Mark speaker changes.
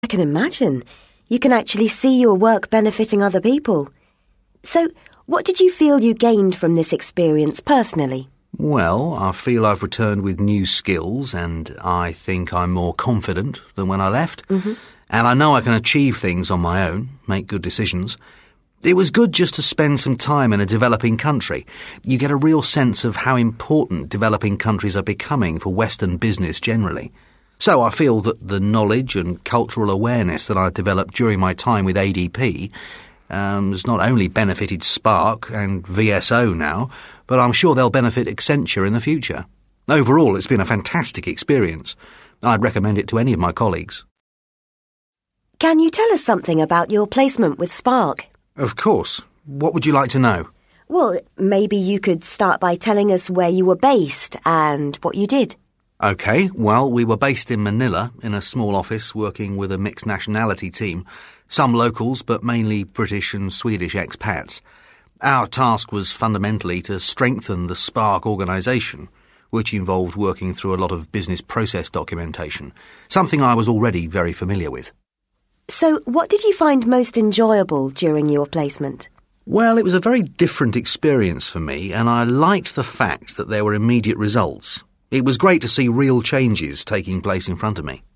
Speaker 1: I can imagine. You can actually see your work benefiting other people. So, what did you feel you gained from this experience personally?
Speaker 2: Well, I feel I've returned with new skills and I think I'm more confident than when I left.
Speaker 1: Mm-hmm.
Speaker 2: And I know I can achieve things on my own, make good decisions. It was good just to spend some time in a developing country. You get a real sense of how important developing countries are becoming for Western business generally. So I feel that the knowledge and cultural awareness that I developed during my time with ADP has not only benefited Spark and VSO now, but I'm sure they'll benefit Accenture in the future. Overall, it's been a fantastic experience. I'd recommend it to any of my colleagues.
Speaker 1: Can you tell us something about your placement with Spark?
Speaker 2: Of course. What would you like to know?
Speaker 1: Well, maybe you could start by telling us where you were based and what you did.
Speaker 2: OK, well, we were based in Manila, in a small office working with a mixed nationality team. Some locals, but mainly British and Swedish expats. Our task was fundamentally to strengthen the Spark organisation, which involved working through a lot of business process documentation, something I was already very familiar with.
Speaker 1: So, what did you find most enjoyable during your placement?
Speaker 2: Well, it was a very different experience for me, and I liked the fact that there were immediate results. It was great to see real changes taking place in front of me.